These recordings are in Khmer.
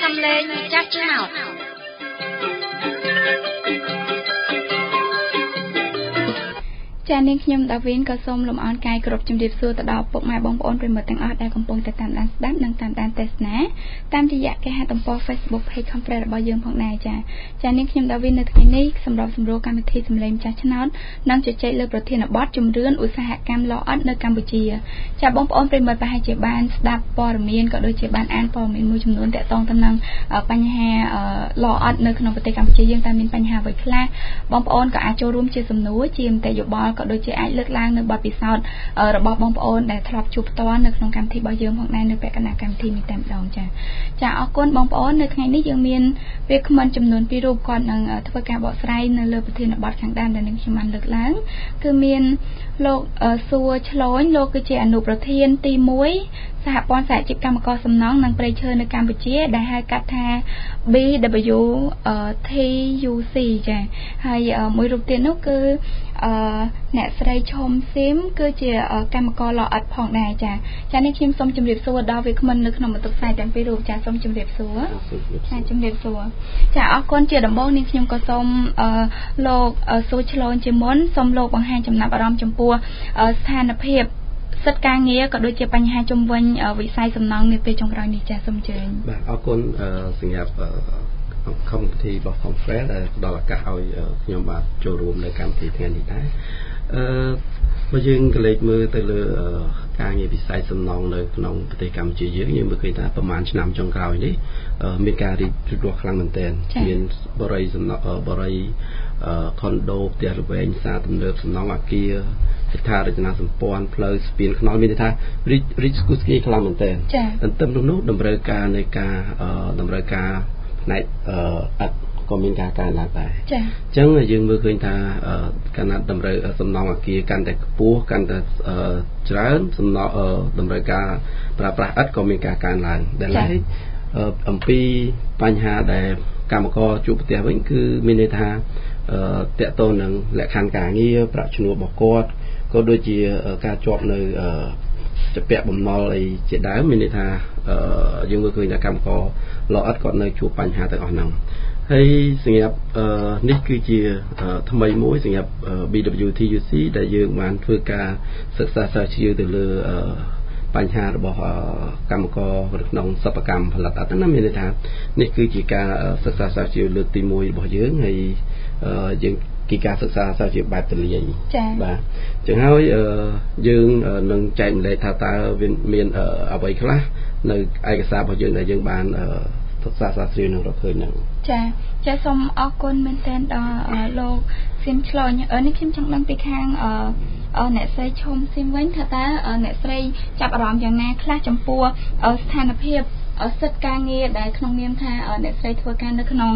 សំឡេងចាស់ឆ្នោតចានាងខ្ញុំដាវីនក៏សូមលំអរកាយគ្រប់ជំរាបសួរទៅដល់ពុកម៉ែបងប្អូនប្រិយមិត្តទាំងអស់ដែលកំពុងតែតាមដានស្ដាប់និងតាមដានទស្សនាតាមរយៈគេហទំព័រ Facebook Page Conference របស់យើងផងដែរចានាងខ្ញុំដាវីននៅថ្ងៃនេះសម្រាប់សម្រួលកម្មវិធីសំឡេងចាស់ឆ្នោតនិងជជែកលើប្រធានបទជំរឿនឧស្សាហកម្មឡអិតនៅកម្ពុជាចាបងប្អូនប្រិយមិត្តប្រហែលជាបានស្ដាប់ព័ត៌មានក៏ដូចជាបានអានព័ត៌មានមួយចំនួនទាក់ទងទៅនឹងបញ្ហាឡអិតនៅក្នុងប្រទេសកម្ពុជាយើងតែមានបញ្ហាអ្វីខ្លះបងប្អូនក៏អាចចូលរួមជាសំណួរជាមតិយោបល់ក៏ដូចជាអាចលើកឡើងនៅបទពិសោធន៍របស់បងប្អូនដែលធ្លាប់ជួបផ្ទាល់នៅក្នុងកម្មវិធីរបស់យើងផងដែរនៅពាក់កណ្ដាលកម្មវិធីនេះតែម្ដងចាអរគុណបងប្អូននៅថ្ងៃនេះយើងមានវាគ្មិនចំនួន2រូបគាត់នឹងធ្វើការបកស្រាយនៅលើប្រធានបទខាងដើមដែលនឹងខ្ញុំបានលើកឡើងគឺមានលោកសួរឆ្លូញលោកគឺជាអនុប្រធានទី1សហព័ន្ធសហជីពកម្មករសំណង់និងព្រៃឈើនៅកម្ពុជាដែលហៅកាត់ថា BWTUC ចាហើយមួយរូបទៀតនោះគឺអ្នកស្រីឈុំស៊ីមគឺជាកម្មករឡអិតផងដែរចានេះខ្ញុំសូមជម្រាបសួរដល់វាគ្មិននៅក្នុងបន្ទប់ផ្សាយទាំងពីររូបចាសូមជម្រាបសួរចាជម្រាបសួរចាអរគុណជាដំបូងនេះខ្ញុំក៏សូមលោកសួរឆ្លូនជាមុនសូមលោកបង្ហាញចំណាប់អារម្មណ៍ចំពោះស្ថានភាពសិទ្ធិការងារក៏ដូចជាបញ្ហាជំវិញវិស័យសំណង់នាពេលចុងក្រោយនេះចាសូមអញ្ជើញបាទអរគុណសម្រាប់កម្មវិធីរបស់ Conference ដែលផ្ដល់ឱកាសឲ្យខ្ញុំបាទចូលរួមនៅកម្មវិធីថ្ងៃនេះដែរបើយើងក៏លេចមើលទៅលើការងារវិស័យសំណង់នៅក្នុងប្រទេសកម្ពុជាយើងមើលឃើញថាប្រហែលឆ្នាំចុងក្រោយនេះមានការរីករាលដាលខ្លាំងមែនទែនមានបរិយាសំណង់បរិយាខុនដូផ្ទះល្វែងសាទំនើបសំណង់អគារហេដ្ឋារចនាសម្ព័ន្ធផ្លូវស្ពានថ្នល់មានន័យថារីកស្គុះស្គាយខ្លាំងមែនទែនទន្ទឹមនឹងនោះតម្រូវការនៃការផ្នែកអត់ក៏មានការកើនឡើងដែរអញ្ចឹងយើងមើលឃើញថាកាលណាតម្រូវសំណង់អគារកាន់តែខ្ពស់កាន់តែច្រើនសំណង់តម្រូវការប្រើប្រាស់ឥដ្ឋក៏មានការកើនឡើងដែលហើយអំពីបញ្ហាដែលកម្មករជួបប្រទះវិញគឺមានន័យថាតកតទៅនឹងលក្ខខណ្ឌការងារប្រាក់ឈ្នួលរបស់គាត់ក៏ដូចជាការជាប់នៅជាពាក់បំណុលអីជាដើមមានន័យថាយើងមើលឃើញថាកម្មករឡអិតគាត់នៅជួបបញ្ហាទាំងអស់ហ្នឹងហើយសម្រាប់នេះគឺជាថ្មីមួយសម្រាប់ BWTUC ដែលយើងបានធ្វើការសិក្សាស្រាវជ្រាវទៅលើបញ្ហារបស់កម្មករនៅក្នុងសិប្បកម្មផលិតអត្ថន័យមានន័យថានេះគឺជាការសិក្សាស្រាវជ្រាវលើកទី1របស់យើងហើយយើងគីការសិក្សាស្រាវជ្រាវបែបទលាយបាទអញ្ចឹងហើយយើងនឹងចែកម្លែកថាតើវាមានអ្វីខ្លះនៅឯកសាររបស់យើងដែលយើងបានសិក្សាស្រាវជ្រាវនឹងរកឃើញហ្នឹងចាសូមអរគុណមែនទែនដល់លោកស៊ីមឆ្លូញនេះខ្ញុំចង់ដឹងពីខាងអ្នកស្រីឈុំស៊ីមវិញថាតើអ្នកស្រីចាប់អារម្មណ៍យ៉ាងណាខ្លះចំពោះស្ថានភាពសិទ្ធិការងារដែលក្នុងនាមថាអ្នកស្រីធ្វើការនៅក្នុង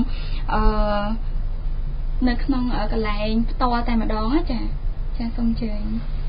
កន្លែងផ្ទាល់តែម្ដងចាសូមអញ្ជើញ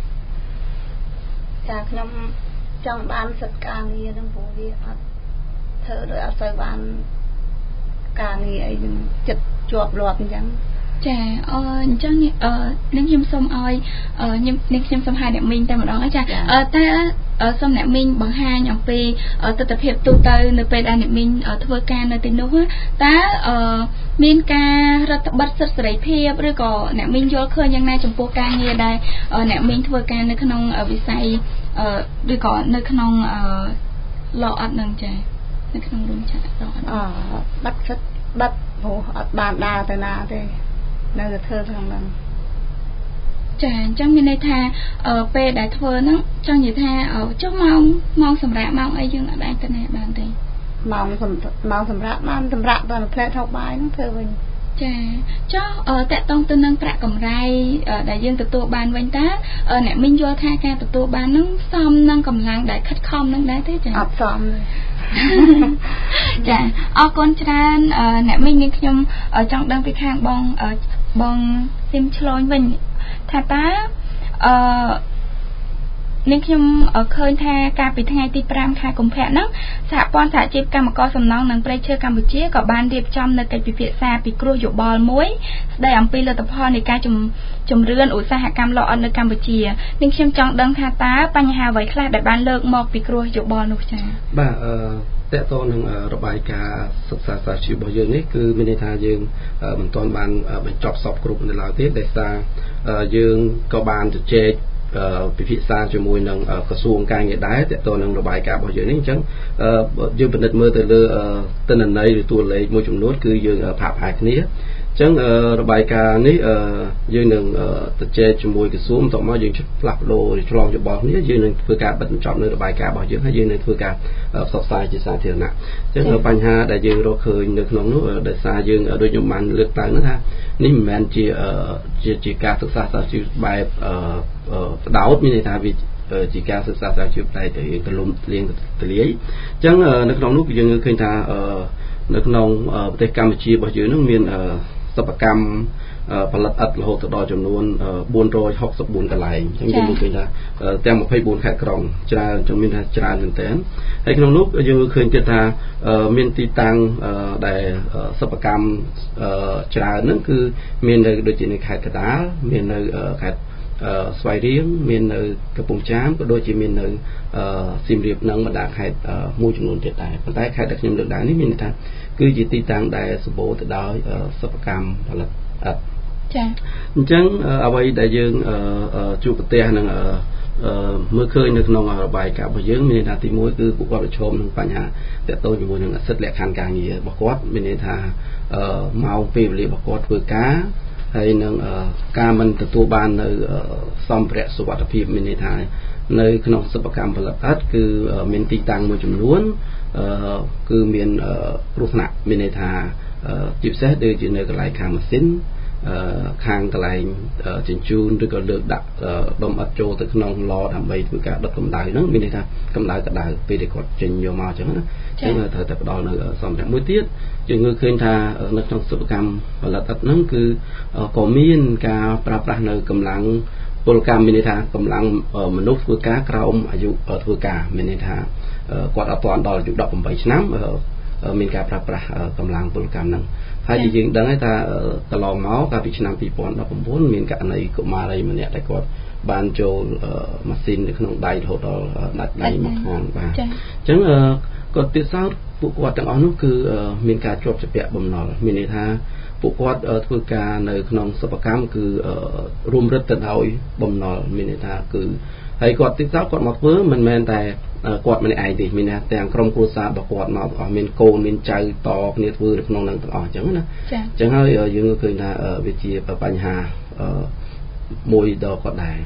ចាខ្ញុំចង់បានសិទ្ធិការងារនឹងព្រោះវាអត់ធ្វើដោយអត់សូវបានការងារអីនឹងចិត្តជាប់លាប់អញ្ចឹងចាអញ្ចឹងនឹងខ្ញុំសូមឲ្យខ្ញុំសូមហៅអ្នកមីងតែម្ដងចាតើសូមអ្នកមីងបង្ហាញអំពីទស្សនវិជ្ជាទូទៅនៅពេលដែលអ្នកមីងធ្វើការនៅទីនោះតើមានការរដ្ឋបတ်សិទ្ធិសេរីភាពឬក៏អ្នកមីងយល់ឃើញយ៉ាងណាចំពោះការងារដែលអ្នកមីងធ្វើការនៅក្នុងវិស័យឬក៏នៅក្នុងឡអត់នឹងចានៅក្នុងរោងចក្របាត់សិទ្ធិបាត់ព្រោះអត់បានដើរទៅណាទេនៅតែធ្វើក្នុងហ្នឹងចាអញ្ចឹងមានន័យថាពេលដែលធ្វើហ្នឹងចង់និយាយថាចុះម៉ោងសម្រាប់ម៉ោងអីយើងអត់អាចទៅណាបានទេម៉ោងសម្រាប់បានសម្រាប់ដល់ផ្លែថោបាយហ្នឹងធ្វើវិញចាចុះតកតងទៅនឹងប្រាក់កម្រៃដែលយើងទទួលបានវិញតើអ្នកមីងយល់ថាការទទួលបានហ្នឹងសមនឹងកម្លាំងដែលខិតខំនឹងដែរទេចាអត់សមទេចាអរគុណច្រើនអ្នកមីងនាងខ្ញុំចង់ដឹងពីខាងបងស៊ីមឆ្លូញវិញថាតើនាងខ្ញុំឃើញថាកាលពីថ្ងៃទី5ខែកុម្ភៈហ្នឹងសហព័ន្ធសហជីពកម្មករសំណង់និងព្រៃឈើកម្ពុជាក៏បានរៀបចំនៅកិច្ចពិភាក្សាពិគ្រោះយោបល់មួយស្ដីអំពីលទ្ធផលនៃការជំរឿនឧស្សាហកម្មឡអិតនៅកម្ពុជានាងខ្ញុំចង់ដឹងថាតើបញ្ហាអ្វីខ្លះដែលបានលើកមកពិគ្រោះយោបល់នោះចា៎បាទតើតើនឹងរបាយការណ៍សិក្សាសាស្ត្រជីវរបស់យើងនេះគឺមានន័យថាយើងមិនទាន់បានបញ្ចប់សពគ្រប់នៅឡើយទេដោយសារយើងក៏បានជជែកពិភាក្សាជាមួយនឹងក្រសួងការងារដែរតើតើនឹងរបាយការណ៍របស់យើងនេះអញ្ចឹងយើងពិនិត្យមើលទៅលើទិន្នន័យឬតួលេខមួយចំនួនគឺយើងផាកផាយគ្នាអញ្ចឹងរបាយការណ៍នេះយើងនឹងទៅជែកជាមួយក្រសួងតមកយើងផ្លាស់ប្ដូរឆ្លងយោបល់គ្នាយើងនឹងធ្វើការបិទបញ្ចប់នៅរបាយការណ៍របស់យើងហើយយើងនឹងធ្វើការផ្សព្វផ្សាយជាសាធារណៈអញ្ចឹងបញ្ហាដែលយើងរកឃើញនៅក្នុងនោះដោយសារយើងដូចខ្ញុំបានលើកឡើងហ្នឹងថានេះមិនមែនជាការសិក្សាសាស្ត្រជីវបែបផ្ដោតមានន័យថាវាជាការសិក្សាសាស្ត្រជីវតែទលំទលាយអញ្ចឹងនៅក្នុងនោះយើងឃើញថានៅក្នុងប្រទេសកម្ពុជារបស់យើងនឹងមានសិប្បកម្មផលិតឥដ្ឋរហូតដល់ចំនួន464កន្លែងអញ្ចឹងយើងឃើញថាទាំង24ខេត្តក្រុងច្រើនចឹងមានថាច្រើនមែនទែនហើយក្នុងនោះយើងឃើញទៀតថាមានទីតាំងដែលសិប្បកម្មច្រើនហ្នឹងគឺមាននៅដូចជានៅខេត្តកណ្ដាលមាននៅខេត្តស្វាយរៀងមាននៅកំពង់ចាមក៏ដូចជាមាននៅសៀមរាបនិងបណ្ដាខេត្តមួយចំនួនទៀតដែរប៉ុន្តែខេត្តដែលខ្ញុំលើកឡើងនេះមានន័យថាគឺជាទីតាំងដែលសម្បូរទៅដោយសិប្បកម្មផលិតឥដ្ឋចា៎អញ្ចឹងអ្វីដែលយើងជួបប្រទះនឹងមើលឃើញនៅក្នុងរបាយការណ៍របស់យើងមានន័យថាទី1គឺពួកគាត់ប្រឈមនឹងបញ្ហាទាក់ទងជាមួយនឹងសិទ្ធិលក្ខខណ្ឌការងាររបស់គាត់មានន័យថាម៉ោងពេលវេលារបស់គាត់ធ្វើការហើយនឹងការមិនទទួលបាននៅសម្ភារៈសុវត្ថិភាពមានន័យថានៅក្នុងសិប្បកម្មផលិតឥដ្ឋគឺមានទីតាំងមួយចំនួនគឺមានគ្រោះថ្នាក់មានន័យថាជាពិសេសដូចជានៅកន្លែងខាងម៉ាស៊ីនខាងកន្លែងជញ្ជូនឬក៏លើកដាក់ដុំឥដ្ឋចូលទៅក្នុងឡដើម្បីធ្វើការដុតកម្ដៅហ្នឹងមានន័យថាកម្ដៅក្ដៅពេលដែលគាត់ចេញយកមកអញ្ចឹងណាអញ្ចឹងត្រូវតែផ្ដល់នៅសម្ភារៈមួយទៀតយើងមើលឃើញថានៅក្នុងសិប្បកម្មផលិតឥដ្ឋហ្នឹងគឺក៏មានការប្រើប្រាស់នៅកម្លាំងពលកម្មមានន័យថាកម្លាំងមនុស្សធ្វើការក្រោមអាយុធ្វើការមានន័យថាគាត់អត់ទាន់ដល់អាយុ18ឆ្នាំមានការប្រើប្រាស់កម្លាំងពលកម្មហ្នឹងហើយយើងដឹងហើយថាកន្លងមកកាលពីឆ្នាំ2019មានករណីកុមារីម្នាក់ដែលគាត់បានចូលម៉ាស៊ីននៅក្នុងដៃរហូតដល់ដាច់ដៃមកខាងបាទអញ្ចឹងគាត់ទៀតសោតពួកគាត់ទាំងអស់នោះគឺមានការជាប់ជាពាក់បំណុលមានន័យថាពួកគាត់ធ្វើការនៅក្នុងសិប្បកម្មគឺរួមរឹតទៅដោយបំណុលមានន័យថាគឺហើយគាត់ទៀតសោតគាត់មកធ្វើមិនមែនតែគាត់ម្នាក់ឯងទេមានន័យថាទាំងក្រុមគ្រួសាររបស់គាត់មកអស់មានកូនមានចៅតគ្នាធ្វើនៅក្នុងនឹងទាំងអស់អញ្ចឹងណាអញ្ចឹងហើយយើងឃើញថាវាជាបញ្ហាមួយដល់គាត់ដែរ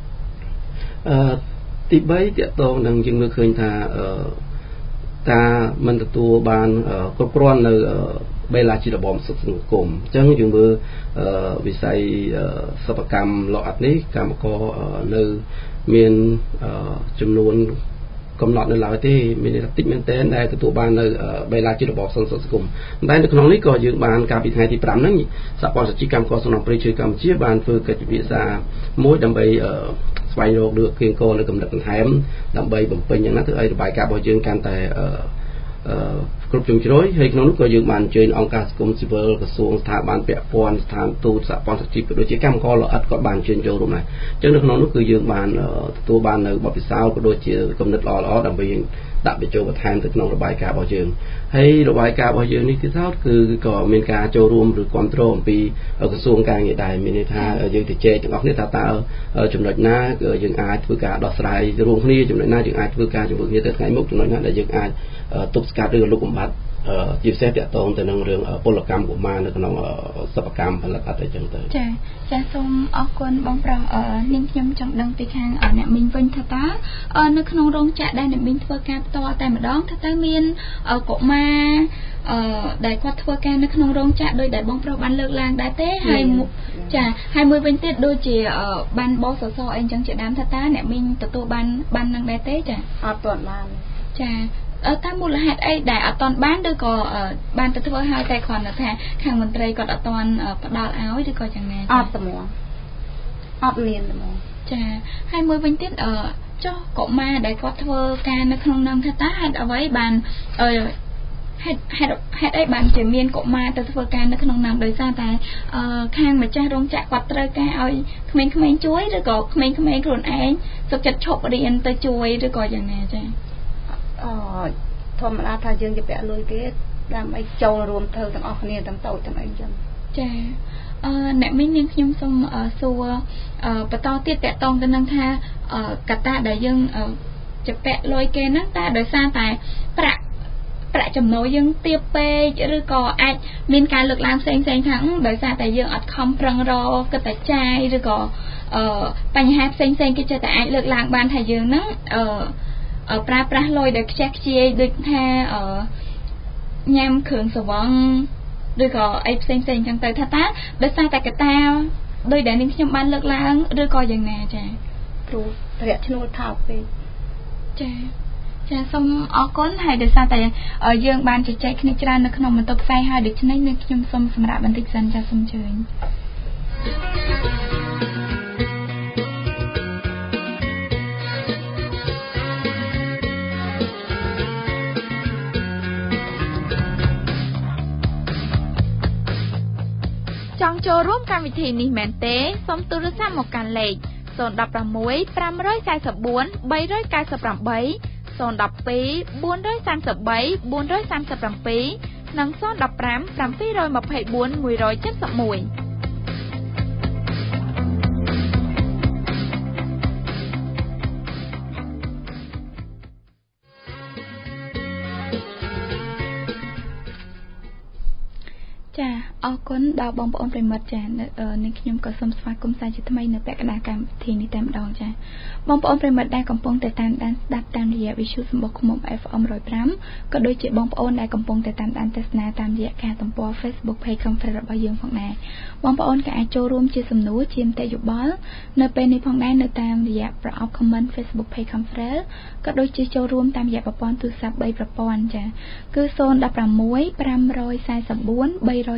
ទី3តកតងនឹងយើងមើលឃើញថាការមិនទទួលបានគ្រប់គ្រាន់នៅបេឡាជារបបសុខសង្គមអញ្ចឹងយើងមើលវិស័យសិប្បកម្មលោអិដ្ឋនេះកម្មករនៅមានចំនួនកំណត់នៅឡើយទេមានតិចមែនតើដែលទទួលបាននៅបេឡាជារបបសុខសង្គមតែនៅក្នុងនេះក៏យើងបានកាលពីថ្ងៃទី5ហ្នឹងសហព័ន្ធសហជីពកម្មករសំណង់ព្រៃឈើកម្ពុជាបានធ្វើកិច្ចពិភាក្សាមួយដើម្បីស្វែងរកលើគៀងគរនៅកម្រិតបន្ថែមដើម្បីបំពេញយ៉ាងណាទៅឲ្យរបាយការណ៍របស់យើងកាន់តែគ្រប់ជ្រុងជ្រោយហើយក្នុងនោះក៏យើងបានអញ្ជើញអង្គការសង្គមស៊ីវិលក្រសួងស្ថាប័នពាក់ព័ន្ធស្ថានទូតសហព័ន្ធសហជីពក៏ដូចជាកម្មករលោអិដ្ឋក៏បានអញ្ជើញចូលរួមដែរអញ្ចឹងនៅក្នុងនោះគឺយើងបានទទួលបាននៅបទពិសោធន៍ក៏ដូចជាគំនិតល្អៗដើម្បីយើងដាក់បញ្ចូលបន្ថែមទៅក្នុងរបាយការណ៍របស់យើងហើយរបាយការណ៍របស់យើងនេះទៀតសោតគឺក៏មានការចូលរួមឬគ្រប់គ្រងអំពីក្រសួងការងារដែរមានន័យថាយើងទៅជែកទាំងអស់គ្នាថាតើចំណុចណាយើងអាចធ្វើការដោះស្រាយរួមគ្នាចំណុចណាយើងអាចធ្វើការជាមួយគ្នាទៅថ្ងៃមុខចំណុចណាដែលយើងអាចទប់ស្កាត់ឬលុបបំបាត់ជាពិសេសតាក់ទងទៅនឹងរឿងពលកម្មកុមារនៅក្នុងសិប្បកម្មផលិតឥដ្ឋអីចឹងទៅចាសូមអរគុណបងប្រុសនាងខ្ញុំចង់ដឹងពីខាងអ្នកមីងវិញថាតើនៅក្នុងរោងចក្រដែលអ្នកមីងធ្វើការផ្ទាល់តែម្ដងថាតើមានកុមារដែលគាត់ធ្វើការនៅក្នុងរោងចក្រដោយដែលបងប្រុសបានលើកឡើងដែរទេហើយចាហើយមួយវិញទៀតដូចជាបានបសសអីចឹងជាដើមថាតើអ្នកមីងទទួលបាននឹងដែរទេចាអត់ទាន់បានចាតាមមូលហេតុអីដែលអត់ទាន់បានឬក៏បានទៅធ្វើហើយតែគ្រាន់តែថាខាងមន្ត្រីគាត់អត់ទាន់ផ្ដល់ឲ្យឬក៏យ៉ាងណាអត់ត្មងអត់មានត្មងចាហើយមួយវិញទៀតចុះកុមារដែលគាត់ធ្វើការនៅក្នុងនឹងថាតើហេតុអ្វីបានហេតុអីបានជាមានកុមារទៅធ្វើការនៅក្នុងនឹងដោយសារតែខាងម្ចាស់រោងចក្រគាត់ត្រូវការឲ្យក្មេងៗជួយឬក៏ក្មេងៗខ្លួនឯងសុខចិត្តឈប់រៀនទៅជួយឬក៏យ៉ាងណាចាធម្មតាថាយើងជាពាក់លុយគេដើម្បីចូលរួមធ្វើទាំងអស់គ្នាទាំងតូចទាំងអីចឹងចាអ្នកមីងនាងខ្ញុំសូមសួរបន្តទៀតតកតងទៅនឹងថាកត្តាដែលយើងជាពាក់លុយគេហ្នឹងតែដោយសារតែប្រាក់ចំណូលយើងទាបពេកឬក៏អាចមានការលើកឡើងផ្សេងៗថាដោយសារតែយើងអត់ខំប្រឹងរកគិតតែចាយឬក៏បញ្ហាផ្សេងៗគេចេះតែអាចលើកឡើងបានថាយើងហ្នឹងប្រើប្រាស់លុយដោយខ្ជះខ្ជាយដូចថាញ៉ាំគ្រឿងស្រវឹងឬក៏អីផ្សេងៗចឹងទៅថាតើដោយសារតែកត្តាដោយដែលនាងខ្ញុំបានលើកឡើងឬក៏យ៉ាងណាចាព្រោះប្រាក់ឈ្នួលថោកពេកចាសូមអរគុណហើយដោយសារតែយើងបានជជែកគ្នាច្រើននៅក្នុងបន្ទប់ផ្សាយហើយដូច្នេះនាងខ្ញុំសូមសម្រាប់បន្តិចសិនចាសូមអញ្ជើញចង់ចូលរួមកម្មវិធីនេះមែនទេសូមទូរស័ព្ទមកកាន់លេខ016 544 398 012 433 437 និង015 724 171ចាអរគុណដល់បងប្អូនប្រិមិត្តចានាងខ្ញុំក៏សូមស្វាគមន៍សាជាថ្មីនៅពាក់កណ្ដាលកម្មវិធីនេះតែម្ដងចាបងប្អូនប្រិមិត្តដែលកំពុងតែតាមដានស្ដាប់តាមរយៈវិទ្យុសម្បុរឃ្មុំ FM 105ក៏ដូចជាបងប្អូនដែលកំពុងតែតាមដានទស្សនាតាមរយៈការទំព័រ Facebook Page Conference របស់យើងផងដែរបងប្អូនក៏អាចចូលរួមជាសំណួរជាមតិយោបល់នៅពេលនេះផងដែរនៅតាមរយៈប្រអប់ Comment Facebook Page Conference ក៏ដូចជាចូលរួមតាមរយៈប្រព័ន្ធទូរស័ព្ទ3ប្រព័ន្ធចាគឺ016 544 398 012 433 437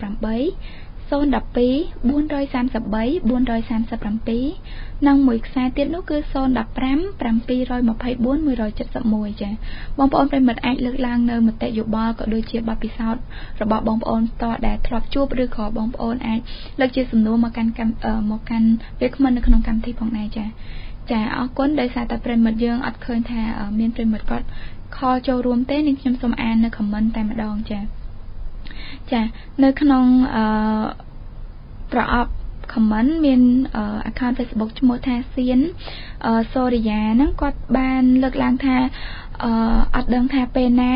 និងមួយខ្សែទៀតនោះគឺ015 724 171ចាបងប្អូនប្រិមិត្តអាចលើកឡើងនៅមតិយោបល់ក៏ដូចជាបទពិសោធន៍របស់បងប្អូនតដែលធ្លាប់ជួបឬក៏បងប្អូនអាចលើកជាសំណួរមកកាន់វាគ្មិននៅក្នុងកម្មវិធីផងដែរចាអរគុណដោយសារតែប្រិមិត្តយើងអត់ឃើញថាមានប្រិមិត្តគាត់ខលចូលរួមទេនាងខ្ញុំសូមអាននៅ comment តែម្ដងចានៅក្នុងប្រអប់ comment មាន account Facebook ឈ្មោះថាសៀនសូរិយាហ្នឹងគាត់បានលើកឡើងថាអត់ដឹងថាពេលណា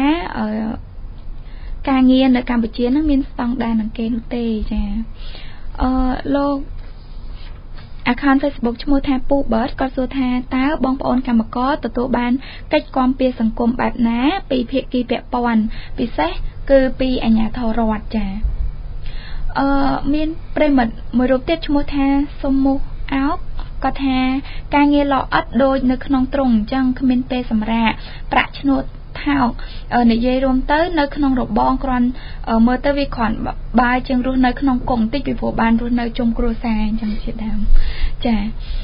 ការងារនៅកម្ពុជាហ្នឹងមានស្តង់ដារនឹងគេនោះទេចាលោក account Facebook ឈ្មោះថាពូបឺតគាត់សួរថាតើបងប្អូនកម្មករទទួលបានកិច្ចគាំពារសង្គមបែបណាពីភាគីពាក់ព័ន្ធពិសេសគឺពីអាជ្ញាធររដ្ឋចាមានប្រិមិត្តមួយរូបទៀតឈ្មោះថាសុំមុខអោបគាត់ថាការងារល្អឥតដូចនៅក្នុងទ្រុងអញ្ចឹងគ្មានពេលសម្រាកប្រាក់ឈ្នួលថោកនិយាយរួមទៅនៅក្នុងរបងគ្រាន់មើលទៅវាគ្រាន់បើជាងរស់នៅក្នុងគុកបន្តិចពីព្រោះបានរស់នៅជុំគ្រួសារអញ្ចឹងជាដើមចា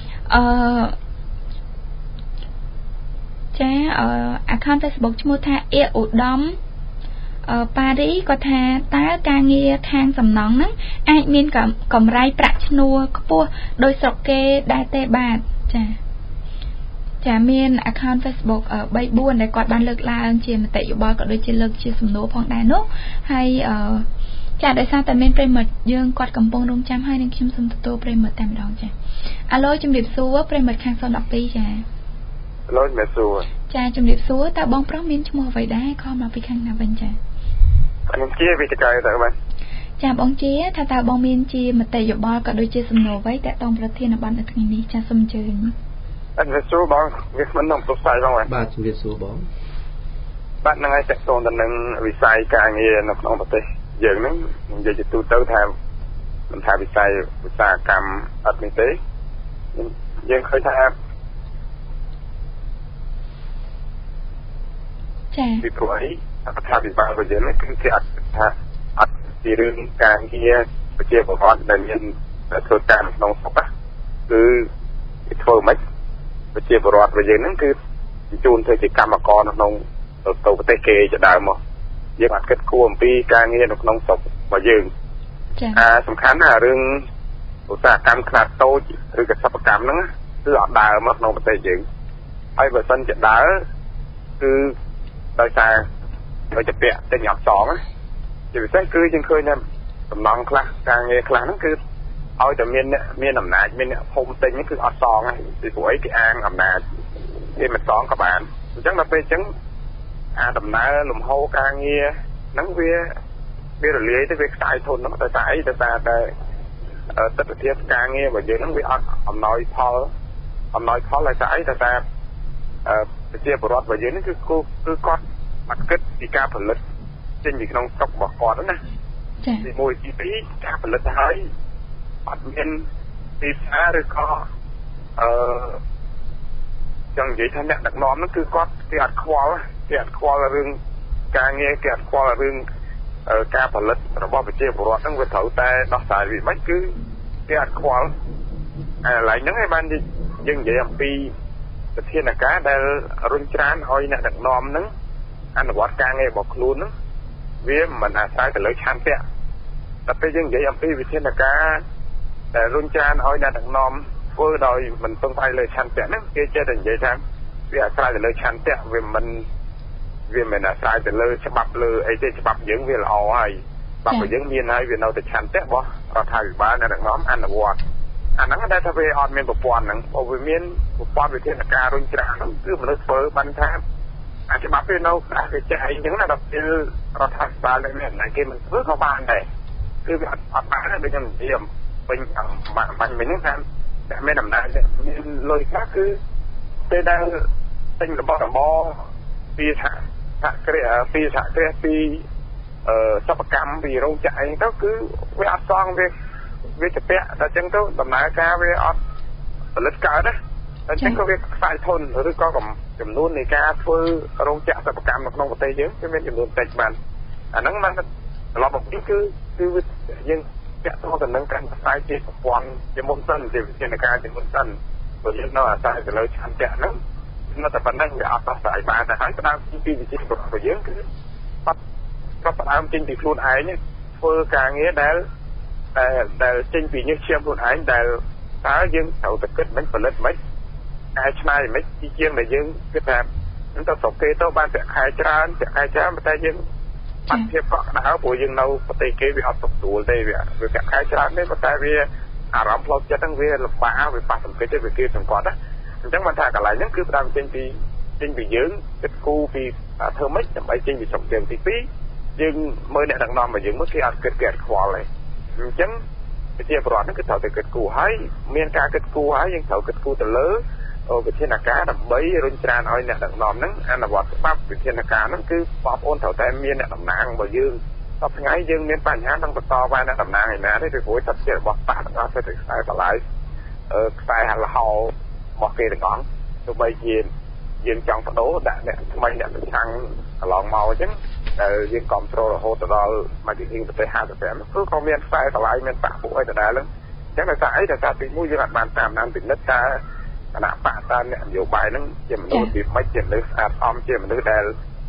account Facebook ឈ្មោះថាអៀឧត្តមប៉ារីគាត់ថាតើការងារខាងសំណង់ហ្នឹងអាចមានកម្រៃប្រាក់ឈ្នួលខ្ពស់ដោយស្រុកគេដែរទេបាទចាមាន account Facebook 3-4 ដែលគាត់បានលើកឡើងជាមតិយោបល់ក៏ដូចជាលើកជាសំណួរផងដែរនោះហើយចាដោយសារតែមានប្រិមិត្តយើងគាត់កំពុងរងចាំហើយនឹងខ្ញុំសូមទទួលប្រិមិត្តតែម្ដងចាអាឡូជំរាបសួរប្រិមិត្តខាង012ចាអាឡូជំរាបសួរចាជំរាបសួរតើបងប្រុសមានឈ្មោះអ្វីដែរខំមកពីខាងណាវិញចាខ្ញុំជាវិទ្យាករតើបាទចាបងជាថាតើបងមានជាមតិយោបល់ក៏ដូចជាសំណួរអ្វីតើតងប្រធានបទនៅថ្ងៃនេះចាសូមអញ្ជើញអរគុណបងវាមិននឹងប្រស័យបងបាទជំរាបសួរបងបាទនឹងឲ្យតកតងទៅនឹងវិស័យការងារនៅក្នុងប្រទេសយើងហ្នឹងនិយាយទូទៅថាមិនថាវិស័យឧស្សាហកម្មអត់នេះទេយើងឃើញថាចាពីព្រោះអីថាវិបាលរបស់យើងគឺគេអត់ថាអត់ពីរឿងការងារប្រជាពលរដ្ឋដែលមានធ្វើការក្នុងស្រុកគឺគេធ្វើមិនប្រជាពលរដ្ឋរបស់យើងហ្នឹងគឺជួនធ្វើជាកម្មករនៅក្នុងទៅប្រទេសគេជាដើមមកយើងអត់គិតគូរអំពីការងារនៅក្នុងស្រុករបស់យើងសំខាន់ណារឿងឧស្សាហកម្មខ្នាតតូចឬក៏សិប្បកម្មហ្នឹងគឺអត់ដើរមកក្នុងប្រទេសយើងហើយបើសិនជាដើរគឺដោយសារដោយតែពាក់តែញ៉ាំសងជាពិសេសគឺយើងឃើញថាតំណងខ្លះការងារខ្លះហ្នឹងគឺឲ្យតែមានអំណាចមានអ្នកភូមិទិញគឺអត់សងហើយពីព្រោះអីគេអាងអំណាចគេមិនសងក៏បានអញ្ចឹងដល់ពេលអញ្ចឹងអាដំណើរលំហូរការងារហ្នឹងវារលាយទៅវាខ្សែធនហ្នឹងតែអីតែតែទិដ្ឋភាពការងាររបស់យើងហ្នឹងវាអត់អំណោយផលហើយតែអីតែប្រជាពលរដ្ឋរបស់យើងហ្នឹងគឺគាត់អត់គិតពីការផលិតចេញពីក្នុងស្រុករបស់គាត់ណាចា៎ទី1ទី2ការផលិតទៅហើយអត់មានទីផ្សារឬក៏ចង់និយាយថាអ្នកដឹកនាំហ្នឹងគឺគាត់គេអត់ខ្វល់រឿងការងារគេអត់ខ្វល់រឿងការផលិតរបស់ប្រជាពលរដ្ឋហ្នឹងវាត្រូវតែដោះស្រាយវាមិនគឺគេអត់ខ្វល់ឥឡូវហ្នឹងឯងបានយើងនិយាយអំពីវិធានការដែលរុញច្រានឲ្យអ្នកដឹកនាំហ្នឹងអនុវត្តការងាររបស់ខ្លួនហ្នឹងវាមិនអាស្រ័យទៅលើឆន្ទៈតែពេលយើងនិយាយអំពីវិធានការដែលរុញច្រានឲ្យអ្នកដឹកនាំធ្វើដោយមិនពឹងផ្អែកលើឆន្ទៈហ្នឹងគេចេះតែនិយាយថាវាអាស្រ័យទៅលើឆន្ទៈវាមិនអាស្រ័យទៅលើច្បាប់លើអីទេច្បាប់យើងវាល្អហើយច្បាប់របស់យើងមានហើយវានៅតែឆន្ទៈរបស់រដ្ឋាភិបាលអ្នកដឹកនាំអនុវត្តអាហ្នឹងដែលថាវាអត់មានប្រព័ន្ធហ្នឹងបើវាមានប្រព័ន្ធវិធានការរុញច្រានហ្នឹងគឺមនុស្សធ្វើបានថាអាច្បាប់វានៅគេចេះអីចឹងណាដល់ពេលរដ្ឋាភិបាលអ្នកគេមិនធ្វើក៏បានដែរគឺវាអត់បានទេដូចខ្ញុំនិយាយពេញបាញ់មិញហ្នឹងថាតែមានអំណាចមានលុយខ្លះគឺពេលដែលទិញរបស់របរពីសហគ្រាសពីសិប្បកម្មពីរោងចក្រអីទៅគឺវាអត់សងវាជាពាក់តែចឹងទៅដំណើរការវាអត់ផលិតកើតណាតែចឹងក៏វាខ្សែធនឬក៏ចំនួននៃការធ្វើរោងចក្រសិប្បកម្មនៅក្នុងប្រទេសយើងវាមានចំនួនតិចបានអាហ្នឹងมันត្រឡប់មកនេះគឺយើងចាក់ទៅនឹងការផ្សាយជាប្រព័ន្ធជាមុនសិនជាវិធានការជាមុនសិនព្រោះយើងនៅអាស្រ័យទៅលើឆន្ទៈហ្នឹងនៅតែប៉ុណ្ណឹងវាអត់ដោះស្រាយបានតែហើយផ្ដើមពីវិធានការរបស់យើងគឺបាត់ផ្ដើមចេញពីខ្លួនឯងធ្វើការងារដែលចេញពីញើសឈាមខ្លួនឯងដែលតើយើងត្រូវតែគិតមិនផលិតមិនកែច្នៃមិនជាជាងដែលយើងគិតថាទៅស្រុកគេទៅបានប្រាក់ខែច្រើនតែយើងបាត់ភាពកក់ក្ដៅព្រោះយើងនៅប្រទេសគេវាអត់ស្រួលទេវាប្រាក់ខែច្រើនទេប៉ុន្តែវាអារម្មណ៍ផ្លូវចិត្តហ្នឹងវាលំបាកវាប៉ះសង្កេតទេវាគេសង្កត់ណាអញ្ចឹងបានថាកន្លែងហ្នឹងគឺផ្ដើមចេញពីយើងគិតគូរពីធ្វើម៉េចដើម្បីចេញពីស្រុកយើងទី2យើងមើលអ្នកដឹកនាំរបស់យើងមកគេអត់គិតគេអត់ខ្វល់ទេអញ្ចឹងប្រជាពលរដ្ឋហ្នឹងគឺត្រូវតែគិតគូរហើយមានការគិតគូរហើយយើងត្រូវគិតគូរទៅលើវិធានការដើម្បីរុញច្រានឲ្យអ្នកដឹកនាំហ្នឹងអនុវត្តច្បាប់វិធានការហ្នឹងគឺបងប្អូនត្រូវតែមានអ្នកតំណាងរបស់យើងសប្តាហ៍យើងមានបញ្ហានឹងបន្តបានអ្នកតំណាងឯណាទេពីព្រោះសិទ្ធិរបស់បកទាំងអស់ទៅខ្សែបន្លាយខ្សែហលហោរបស់គេទាំងអស់ទោះបីជាយើងចង់បដូរដាក់អ្នកថ្មីអ្នកប្រឆាំងកន្លងមកអញ្ចឹងដែលយើងគ្រប់គ្រងរហូតដល់មកទីប្រទេស55គឺក៏មានខ្សែបន្លាយមានបកពួកអីដដែលហ្នឹងអញ្ចឹងតែអីតែទី1យើងអាចបានតាមដានពិនិត្យថាគណៈបកតាអ្នកនយោបាយហ្នឹងជាមនុស្សទីមិនជាមនុស្សស្អាតស្អំជាមនុស្សដែល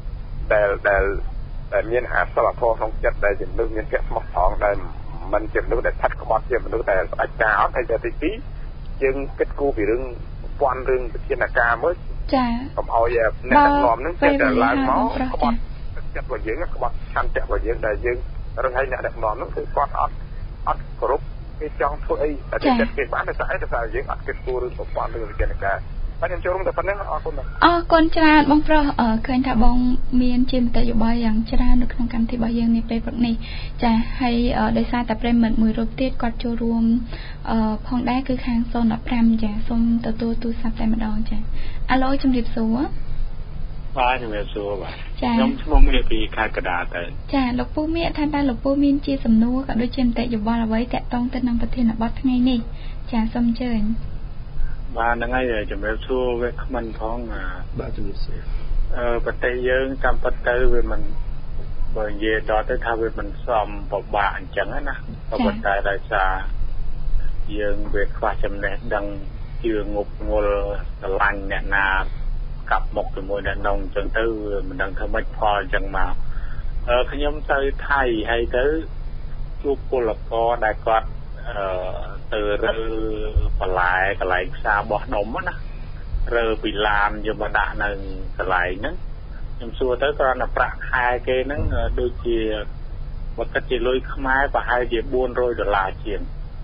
មានអាសលធម៌ក្នុងចិត្តដែលជាមនុស្សមានភាពស្មោះត្រង់ដែលមិនជាមនុស្សដែលឆាត់ក្បត់ជាមនុស្សដែលស្ដេចការអត់ហើយតែទី2យើងគិតគូរពីរឿងប្រព័ន្ធរឿងវិធានការមើលចា៎កុំឲ្យអ្នកដឹកនាំហ្នឹងចេះតែឡើងមកក្បត់ចិត្តរបស់យើងក្បត់ឆន្ទៈរបស់យើងដែលយើងរឹងឲ្យអ្នកដឹកនាំហ្នឹងគឺគាត់អត់គោរពគេចង់ធ្វើអីតែចិត្តគេបានតែយើងអត់គិតគូររឿងប្រព័ន្ធរឿងវិធានការបាទខ្ញុំចូលរួមតែប៉ុណ្្នឹងអរគុណច្រើនបងប្រុសឃើញថាបងមានជាមតិយោបល់យ៉ាងច្រើននៅក្នុងកម្មវិធីរបស់យើងនាពេលព្រឹកនេះចាហើយដោយសារតែប្រិមិត្តមួយរូបទៀតគាត់ចូលរួមផងដែរគឺខាង015ចាសូមទទួលទូរស័ព្ទតែម្ដងចាអាឡូជំរាបសួរបាទជំរាបសួរបាទខ្ញុំឈ្មោះមាសពីខេត្តកណ្ដាលទៅចាលោកពូមាសថាតើលោកពូមានជាសំណួរក៏ដូចជាមតិយោបល់អ្វីតាក់ទងទៅនឹងប្រធានបទថ្ងៃនេះចាសូមអញ្ជើញបាទហ្នឹងហើយជំរាបសួរវាគ្មិនផងបាទជំរាបសួរប្រទេសយើងតាមពិតទៅវាមិនបើនិយាយដល់ទៅថាវាមិនសមពិបាកអញ្ចឹងណាប៉ុន្តែដោយសារយើងវាខ្វះចំណេះដឹងជឿងប់ងល់ស្រឡាញ់អ្នកណាកាប់មុខជាមួយអ្នកនងអញ្ចឹងទៅមិនដឹងធ្វើម៉េចផលអញ្ចឹងមកខ្ញុំទៅថៃហើយទៅជួបពលករដែលគាត់ទៅរើបន្លែកន្លែងផ្សារបោះដុំណារើពីឡានយកមកដាក់នៅកន្លែងហ្នឹងខ្ញុំសួរទៅគ្រាន់តែប្រាក់ខែគេហ្នឹងដូចជាបើគិតជាលុយខ្មែរប្រហែលជា$400ជាង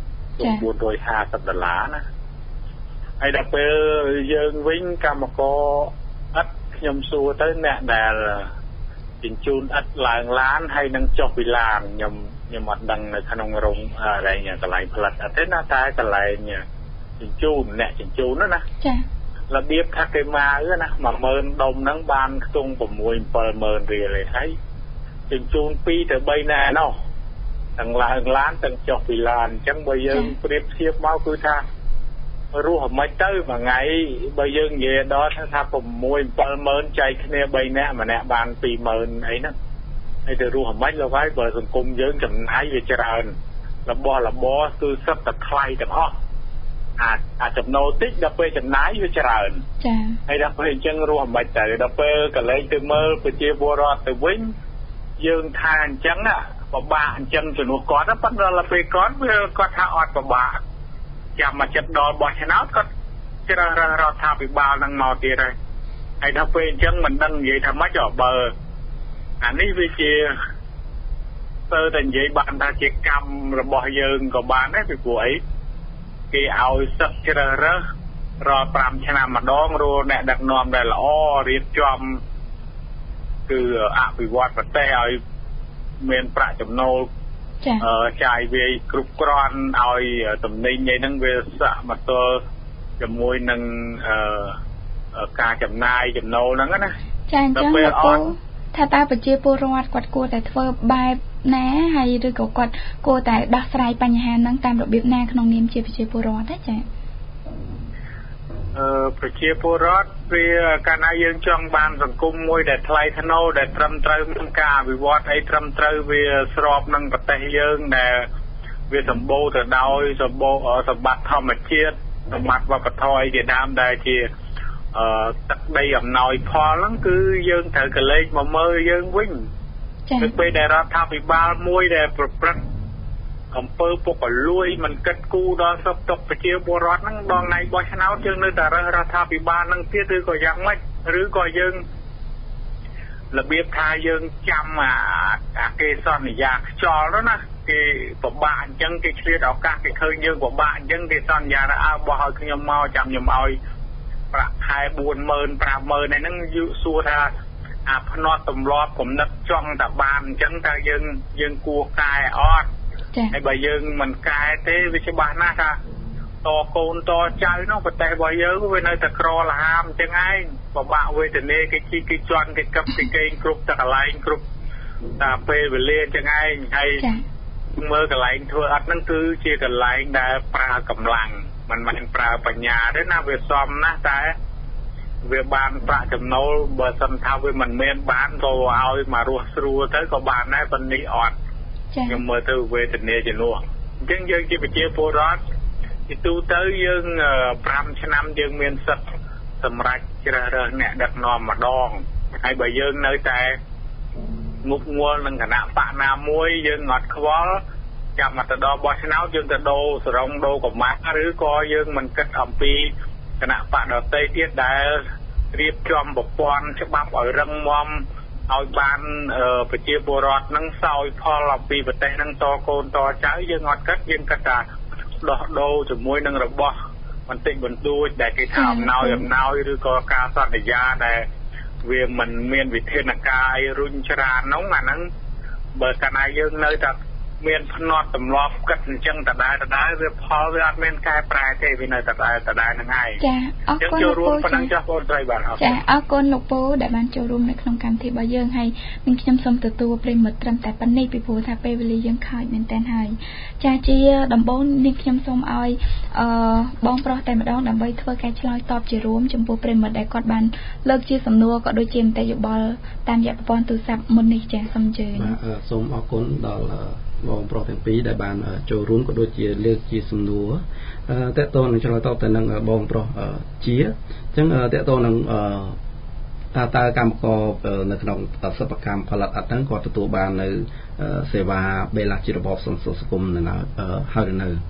$450ណាហើយដល់ពេលយើងវិញកម្មករឥតខ្ញុំសួរទៅអ្នកដែលជញ្ជូនឥតឡើងឡានហើយនឹងចុះពីឡានខ្ញុំអត់ដឹងនៅក្នុងរោងកន្លែងផលិតអត់ទេណាតែកន្លែងជញ្ជូនអ្នកជញ្ជូនណាចារបៀបថាគេមកណា10000ដុំហ្នឹងបានខ្ទង់6-70000រៀលឯងហើយជញ្ជូន2 ទៅ 3នាក់នោះទាំងឡើងឡានទាំងចុះពីឡានអញ្ចឹងបើយើងប្រៀបធៀបមកគឺថារស់មិនទៅមួយថ្ងៃបើយើងនិយាយដល់ថា6-70000ចែកគ្នា3នាក់ម្នាក់បាន20000អីហ្នឹងហើយទៅរស់មិនលោកហើយបើសង្គមយើងចំណាយវាច្រើនរបស់របរគឺសិតតែថ្លៃទាំងអស់អាចចំណូលតិចដល់ពេលចំណាយវាច្រើនចាហើយដល់ពេលអញ្ចឹងរស់មិនទៅដល់ពេលកលែងទៅមើលប្រជាពលរដ្ឋទៅវិញយើងថាអញ្ចឹងណាពិបាកអញ្ចឹងជំនួសគាត់ប៉ុន្តែដល់ពេលគាត់ថាអត់ពិបាកចាំមកចិត្តដល់បោះឆ្នោតគាត់ជ្រើសរើសរដ្ឋាភិបាលនឹងមកទៀតហើយដល់ពេលអញ្ចឹងមិនដឹងនិយាយថាម៉េចបើអានេះវាជាទៅតែនិយាយបានថាជាកម្មរបស់យើងក៏បានដែរពីព្រោះអីគេឲ្យសិទ្ធជ្រើសរើសរាល់5ឆ្នាំម្ដងរកអ្នកដឹកនាំដែលល្អរៀបចំគឺអភិវឌ្ឍប្រទេសឲ្យមានប្រាក់ចំណូលចាយវាយគ្រប់គ្រាន់ឲ្យតំណែងឯហ្នឹងវាស័ក្តិមកទល់ជាមួយនឹងការចំណាយចំណូលហ្នឹងណាចាអញ្ចឹងលោកពូថាតើប្រជាពលរដ្ឋគាត់គួរតែធ្វើបែបណាហើយឬក៏គាត់គួរតែដោះស្រាយបញ្ហាហ្នឹងតាមរបៀបណាក្នុងនាមជាប្រជាពលរដ្ឋទេចាប្រជាពលរដ្ឋវាកាលណាយើងចង់បានសង្គមមួយដែលថ្លៃថ្នូរដែលត្រឹមត្រូវនឹងការអភិវឌ្ឍអីត្រឹមត្រូវវាស្របនឹងប្រទេសយើងដែលវាសម្បូរទៅដោយសម្បត្តិធម្មជាតិសម្បត្តិវប្បធម៌អីជាដើមដែលជាទឹកដីអំណោយផលហ្នឹងគឺយើងត្រូវកលេចមកមើលយើងវិញគឺពេលដែលរដ្ឋាភិបាលមួយដែលប្រព្រឹត្តអំពើពុករលួយមិនគិតគូរដល់សុខទុក្ខប្រជាពលរដ្ឋហ្នឹងដល់ថ្ងៃបោះឆ្នោតយើងនៅតែរើសរដ្ឋាភិបាលហ្នឹងទៀតឬក៏យ៉ាងម៉េចឬក៏យើងរបៀបថាយើងចាំអាគេសន្យាខ្យល់ណាគេពិបាកអញ្ចឹងគេឆ្លៀតឱកាសគេឃើញយើងពិបាកអញ្ចឹងគេសន្យាថាបោះឲ្យខ្ញុំមកចាំខ្ញុំឲ្យប្រាក់ខែ40000-50000ហ្នឹងសួរថាអាភ្នាត់ទម្លាប់គំនិតចង់តែបានអញ្ចឹងតើយើងគួរកែអត់ហើយបើយើងមិនកែទេវាច្បាស់ណាស់ថាតកូនតចៅនោះប្រទេសរបស់យើងវានៅតែក្រលហាមអញ្ចឹងឯងពិបាកវេទនាគេជីគេជន់គេកឹបគេកេងគ្រប់តែកន្លែងគ្រប់តែពេលវេលាអញ្ចឹងឯងហើយមើលកន្លែងធ្វើអត់ហ្នឹងគឺជាកន្លែងដែលប្រើកម្លាំងមិនមែនប្រើបញ្ញាទេណាវាសមណាស់តែវាបានប្រាក់ចំណូលបើសិនថាវាមិនមានបានក៏ឲ្យមករស់ស្រួលទៅក៏បានដែរប៉ុន្តែអត់ខ្ញុំមើលទៅវេទនាជំនួសអញ្ចឹងយើងជាប្រជាពលរដ្ឋទីទូទៅយើង5ឆ្នាំយើងមានសិទ្ធិសម្រេចជ្រើសរើសអ្នកដឹកនាំម្ដងហើយបើយើងនៅតែងប់ងល់នឹងគណៈបកណាមួយយើងអត់ខ្វល់ចាំមកទៅដល់បោះឆ្នោតយើងទៅដូរសរងដូរកម្មាស់ឬក៏យើងមិនគិតអំពីគណៈបកដទៃទៀតដែលរៀបចំប្រព័ន្ធច្បាប់ឲ្យរឹងមាំឲ្យបានប្រជាពលរដ្ឋនឹងសោយផលអំពីប្រទេសនឹងតកូនតចៅយើងអត់គិតយើងគិតថាដោះដូរជាមួយនឹងរបស់បន្តិចបន្តួចដែលគេថាអំណោយឬក៏ការសន្យាដែលវាមិនមានវិធានការអីរុញច្រាននោះអាហ្នឹងបើកាលណាយើងនៅតែមានភ្នាត់ទម្លាប់គិតអញ្ចឹងដដែលវាផលវាអត់មានកែប្រែទេវានៅដដែលហ្នឹងហើយចាអរគុណលោកពូប៉ុណ្ណឹងចាស់បងស្រីបាទចាអរគុណលោកពូដែលបានចូលរួមនៅក្នុងកម្មវិធីរបស់យើងហើយនឹងខ្ញុំសូមទទួលប្រិមិត្តត្រឹមតែប៉ុណ្ណេះពីព្រោះថាពេលវេលាយើងខូចមែនតើហើយចាជាដំបូងនេះខ្ញុំសូមឲ្យបងប្រុសតែម្ដងដើម្បីធ្វើការឆ្លើយតបជារួមចំពោះប្រិមិត្តដែលគាត់បានលើកជាសំណួរក៏ដូចជាមតិយោបល់តាមរយៈប្រព័ន្ធទូរស័ព្ទមុននេះចាសូមអញ្ជើញសូមអរគុណដល់បងប្រុសទាំងពីរដែលបានចូលរួមក៏ដូចជាលើកជាសំណួរតើតើនឹងឆ្លើយតបទៅនឹងបងប្រុសជាអញ្ចឹងតើតើនឹងតើកម្មករនៅក្នុងសិប្បកម្មផលិតអត់ហ្នឹងគាត់ទទួលបាននៅសេវាបេឡាជារបបសង្គមនៅហើយនៅ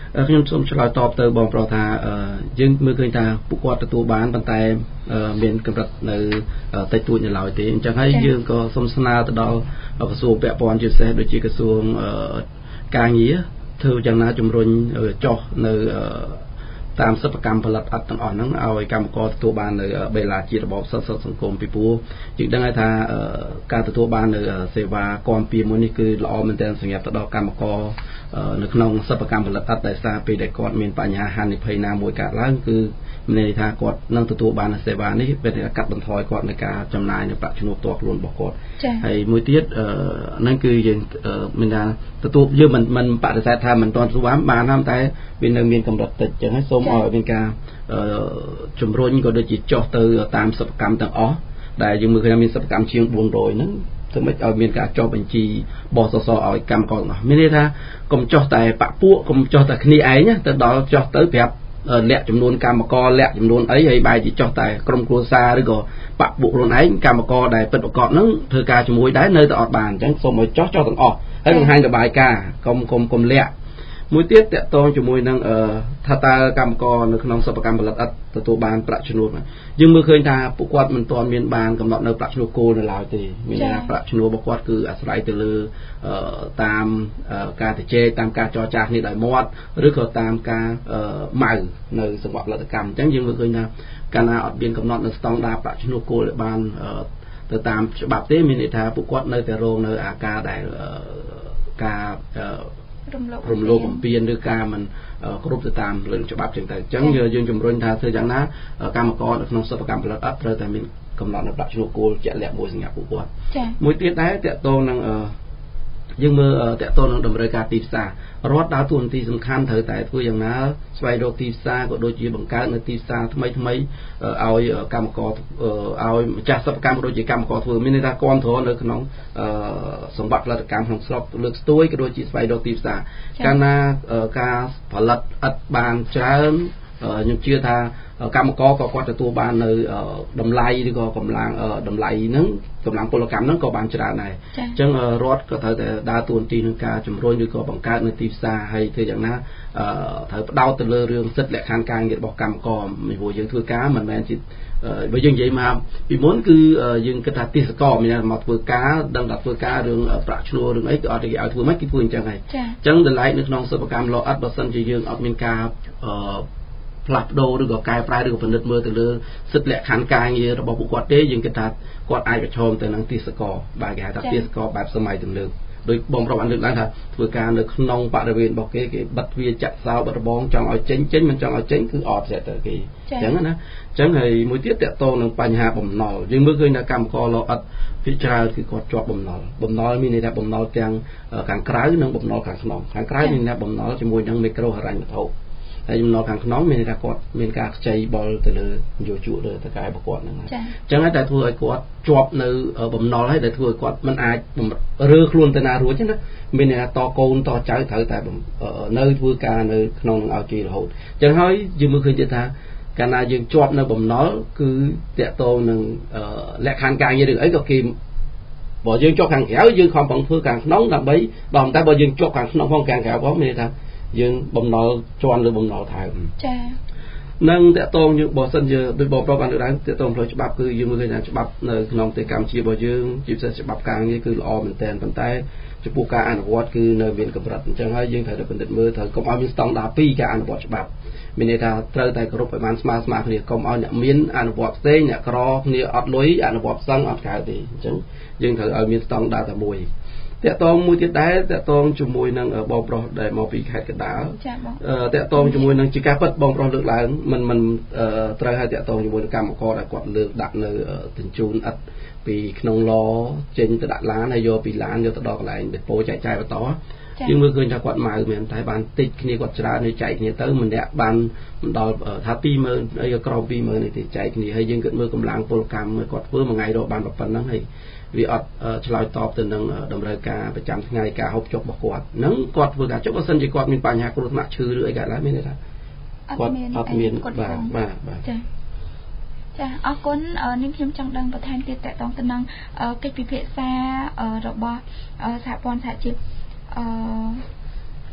ខ្ញុំសូមឆ្លើយតបទៅបងប្រុសថាយើងមើលឃើញថាពួកគាត់ទទួលបានប៉ុន្តែមានកម្រិតនៅតិចតួចនៅឡើយទេអញ្ចឹងហើយយើងក៏សូមស្នើទៅដល់ក្រសួងពាក់ព័ន្ធជាពិសេសដូចជាក្រសួងការងារធ្វើយ៉ាងណាជំរុញចុះនៅតាមសិប្បកម្មផលិតឥដ្ឋទាំងអស់ហ្នឹងឲ្យកម្មករទទួលបាននៅបេឡាជារបបសិទ្ធិសង្គមពីព្រោះយើងដឹងថាការទទួលបាននៅសេវាគាំពារមួយនេះគឺល្អមែនទែនសម្រាប់ទៅដល់កម្មករនៅក្នុងសិប្បកម្មផលិតឥដ្ឋដែលសារពេលដែលគាត់មានបញ្ហាហានិភ័យណាមួយកើតឡើងគឺមានន័យថាគាត់នឹងទទួលបានសេវានេះពេលដែលកាត់បន្ថយគាត់នៃការចំណាយនៅប្រាក់ឈ្នួលផ្ទាល់ខ្លួនរបស់គាត់ហើយមួយទៀតហ្នឹងគឺយើងមានថាទទួលយើងមិនបដិសេធថាមិនទាន់ទទួលបានតាមតែវានៅមានកម្រិតតិចអញ្ចឹងហើយសូមឲ្យមានការជំរុញក៏ដូចជាចុះទៅតាមសិប្បកម្មទាំងអស់ដែលយើងមើលឃើញមានសិប្បកម្មជាង400ហ្នឹងធ្វើម៉េចឲ្យមានការចុះបញ្ជីបសសឲ្យកម្មករទាំងអស់មានន័យថាកុំចុះតែបពួកកុំចុះតែគ្នាឯងទៅដល់ចុះទៅប្រាប់លាក់ចំនួនកម្មករលាក់ចំនួនអីហើយបែរជាចុះតែក្រុមគ្រួសារឬក៏បពួកខ្លួនឯងកម្មករដែលពិតប្រាកដហ្នឹងធ្វើការជាមួយដែរនៅតែអត់បានអញ្ចឹងសូមឲ្យចុះទាំងអស់ហើយបង្ហាញរបាយការណ៍កុំលាក់មួយទៀតតកតងជាមួយនឹងថាតើកម្មករនៅក្នុងសិប្បកម្មផលិតឥដ្ឋទទួលបានប្រាក់ឈ្នួលយើងមើលឃើញថាពួកគាត់មិនទាន់មានបានកំណត់នៅប្រាក់ឈ្នួលគោលនៅឡើយទេមានថាប្រាក់ឈ្នួលរបស់គាត់គឺអាស្រ័យទៅលើតាមការជជែកតាមការចរចាគ្នាដោយមាត់ឬក៏តាមការម៉ៅនៅសង្វាក់ផលិតកម្មអញ្ចឹងយើងមើលឃើញថាកាលណាអត់មានកំណត់នៅស្តង់ដារប្រាក់ឈ្នួលគោលឲ្យបានទៅតាមច្បាប់ទេមានន័យថាពួកគាត់នៅតែរងនៅអាការដែលការរំលោភបំពានឬការមិនគ្រប់ទៅតាមលើច្បាប់ចឹងទៅអញ្ចឹងយើងជំរុញថាធ្វើយ៉ាងណាកម្មករនៅក្នុងសិប្បកម្មផលិតឥដ្ឋត្រូវតែមានកំណត់នៅប្រាក់ឈ្នួលគោលជាក់លាក់មួយសម្រាប់ពួកគាត់មួយទៀតដែរតកតងនឹងយើងមើលតកតងនឹងតម្រូវការទីផ្សាររដ្ឋដើរតួនាទីសំខាន់ត្រូវតែធ្វើយ៉ាងណាស្វែងរកទីផ្សារក៏ដូចជាបង្កើតនៅទីផ្សារថ្មីឲ្យកម្មករឲ្យម្ចាស់សិប្បកម្មក៏ដូចជាកម្មករធ្វើមានន័យថាគាំទ្រនៅក្នុងសង្វាក់ផលិតកម្មក្នុងស្រុកលើកស្ទួយក៏ដូចជាស្វែងរកទីផ្សារកាលណាការផលិតឥដ្ឋបានច្រើនខ្ញុំជឿថាកម្មករក៏គាត់ទទួលបាននៅតម្លៃឬក៏កម្លាំងតម្លៃហ្នឹងកម្លាំងពលកម្មហ្នឹងក៏បានច្រើនដែរអញ្ចឹងរដ្ឋក៏ត្រូវតែដើរតួនាទីក្នុងការជំរុញឬក៏បង្កើតនៅទីផ្សារហើយធ្វើយ៉ាងណាត្រូវផ្ដោតទៅលើរឿងសិទ្ធិលក្ខខណ្ឌការងាររបស់កម្មករព្រោះយើងធ្វើការមិនមែនជាបើយើងនិយាយមកពីមុនគឺយើងគិតថាទេសកលមានមកធ្វើការដឹងថាធ្វើការរឿងប្រាក់ឈ្នួលរឿងអីគឺអត់គេឲ្យធ្វើមិនគេធ្វើអញ្ចឹងហើយអញ្ចឹងតម្លៃនៅក្នុងសិប្បកម្មលោអិតបើសិនជាយើងអត់មានការផ្លាស់ប្ដូរឬក៏កែប្រែឬក៏ពិនិត្យមើលទៅលើសិទ្ធិលក្ខខណ្ឌការងាររបស់ពួកគាត់ទេយើងគិតថាគាត់អាចប្រឈមទៅនឹងទេសកលបាទគេហៅថាទេសកលបែបសម័យទំនើបដោយបងប្រុសបានលើកឡើងថាធ្វើការនៅក្នុងបរិវេណរបស់គេបិទទ្វារចាក់សោបិទរបងចង់ឲ្យចេញមិនចង់ឲ្យចេញគឺអត់ស្រាប់ទៅគេអញ្ចឹងណាអញ្ចឹងហើយមួយទៀតតកតងនឹងបញ្ហាបំណុលយើងមើលឃើញថាកម្មករលោអិតភាគច្រើនគឺគាត់ជាប់បំណុលមានន័យថាបំណុលទាំងខាងក្រៅនិងបំណុលខាងក្នុងខាងក្រៅមានថាបំណុលជាមួយនឹងមីក្រូហិរញ្ញវត្ថុហើយបំណុលខាងក្នុងមានន័យថាគាត់មានការខ្ចីបុលទៅលើយោជកលើតកែរបស់គាត់ហ្នឹងអញ្ចឹងហើយតែធ្វើឲ្យគាត់ជាប់នៅបំណុលហើយដែលធ្វើឲ្យគាត់មិនអាចរើខ្លួនទៅណារួចណាមានន័យថាតកូនតចៅត្រូវតែនៅធ្វើការនៅក្នុងនឹងឲ្យគេរហូតអញ្ចឹងហើយយើងមើលឃើញទៀតថាកាលណាយើងជាប់នៅបំណុលគឺតកតងនឹងលក្ខខណ្ឌការងារឬអីក៏គេបើយើងជាប់ខាងក្រៅយើងខំប្រឹងធ្វើខាងក្នុងដើម្បីដល់តែបើយើងជាប់ខាងក្នុងផងខាងក្រៅផងមានន័យថាយើងបំណុលជន់ឬបំណុលថែមចានឹងតកតងយើងបើសិនជាដូចបងប្រុសបានលើកឡើងតកតងផ្លូវច្បាប់គឺយើងមើលឃើញថាច្បាប់នៅក្នុងប្រទេសកម្ពុជារបស់យើងជាពិសេសច្បាប់ការងារគឺល្អមែនទែនប៉ុន្តែចំពោះការអនុវត្តគឺនៅមានកម្រិតអញ្ចឹងហើយយើងត្រូវតែពិនិត្យមើលត្រូវកុំឲ្យមានស្តង់ដារពីរការអនុវត្តច្បាប់មានន័យថាត្រូវតែគោរពឲ្យបានស្មើគ្នាកុំឲ្យអ្នកមានអនុវត្តផ្សេងអ្នកក្រគ្នាអត់លុយអនុវត្តផ្សឹងអត់កើតទេអញ្ចឹងយើងត្រូវឲ្យមានស្តង់ដារតែមួយតកតងមួយទៀតដែរតកតងជាមួយនឹងបងប្រុសដែលមកពីខេត្តកណ្ដាលតកតងជាមួយនឹងជាការពិតបងប្រុសលើកឡើងមិនត្រូវឲ្យតកតងជាមួយនឹងកម្មករដែលគាត់លើកដាក់នៅទញ្ជូនឥដ្ឋពីក្នុងឡចេញទៅដាក់ឡានហើយយកពីឡានយកទៅដល់កន្លែងដេប៉ូចែកចាយបន្តយើងមើលឃើញថាគាត់ម៉ៅមែនតែបានតិចគ្នាគាត់ច្រើនហើយចែកគ្នាទៅម្នាក់បានមិនដល់ថា20000អីក៏ក្រោម20000នេះទេចែកគ្នាហើយយើងគិតមើលកម្លាំងពលកម្មគាត់ធ្វើមួយថ្ងៃរកបានប៉ុណ្ណឹងហើយវាអត់ឆ្លើយតបទៅនឹងតម្រូវការប្រចាំថ្ងៃការហូបចុករបស់គាត់ហ្នឹងគាត់ធ្វើការចុះបើសិនជាគាត់មានបញ្ហាគ្រោះថ្នាក់ឈឺឬអីកើតឡើងមានន័យថាគាត់អត់មានបាទចាអរគុណនេះខ្ញុំចង់ដឹងបន្ថែមទៀតតកតងទៅនឹងកិច្ចពិភាក្សារបស់សហព័ន្ធសហជីព